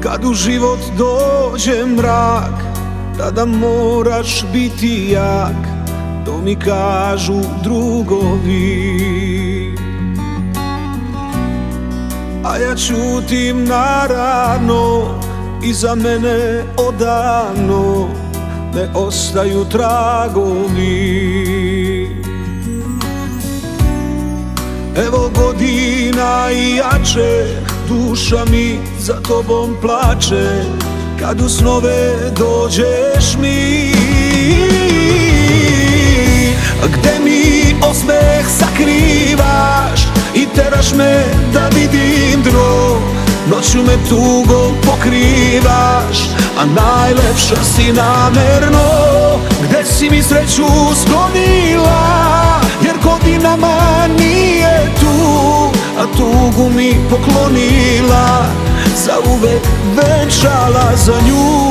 Kad u život dođe mrak, tada moraš biti jak, to mi kažu drugovi. A ja ćutim naravno, iza mene odavno ne ostaju tragovi. Evo godina i jače, duša mi za tobom plače, kad u snove dođeš mi. Gde mi osmeh sakrivaš i teraš me da vidim dno, noću me tugom pokrivaš, a najlepša si namerno. Gde si mi sreću sklonila, jer godinama nije tu, a tugu mi poklonila, zauvek venčala za nju.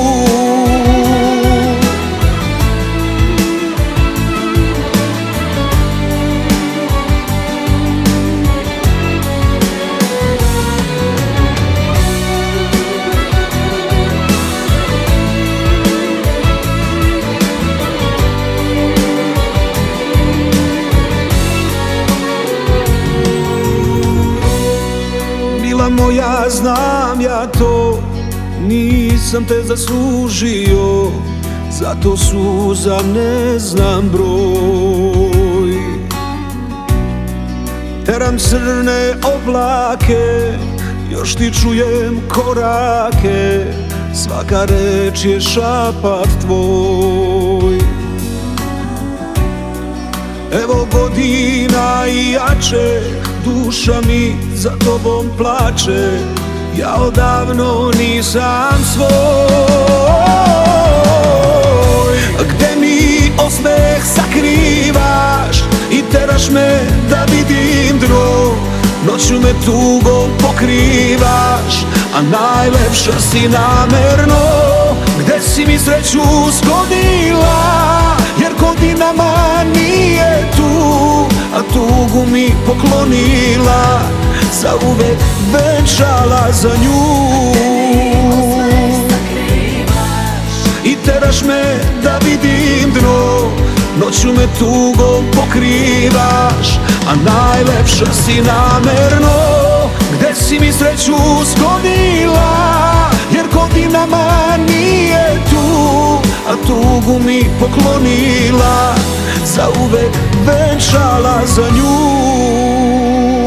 Moja, znam ja to, nisam te zaslužio, zato suza ne znam broj. Teram crne oblake, još ti čujem korake, svaka reč je šapat tvoj. Evo godina i jače, duša mi za tobom plače, ja odavno nisam svoj. Gde mi osmeh sakrivaš i teraš me da vidim dno, noću me tugom pokrivaš, a najlepša si namerno. Gde si mi sreću sklonila, jer godinama nije tu, a tugu mi poklonila, zauvek venčala za nju. I teraš me da vidim dno, noću me tugom pokrivaš, a najlepša si namerno. Gde si mi sreću sklonila, jer godinama nije tu, a tugu mi poklonila, zauvek venčala za nju.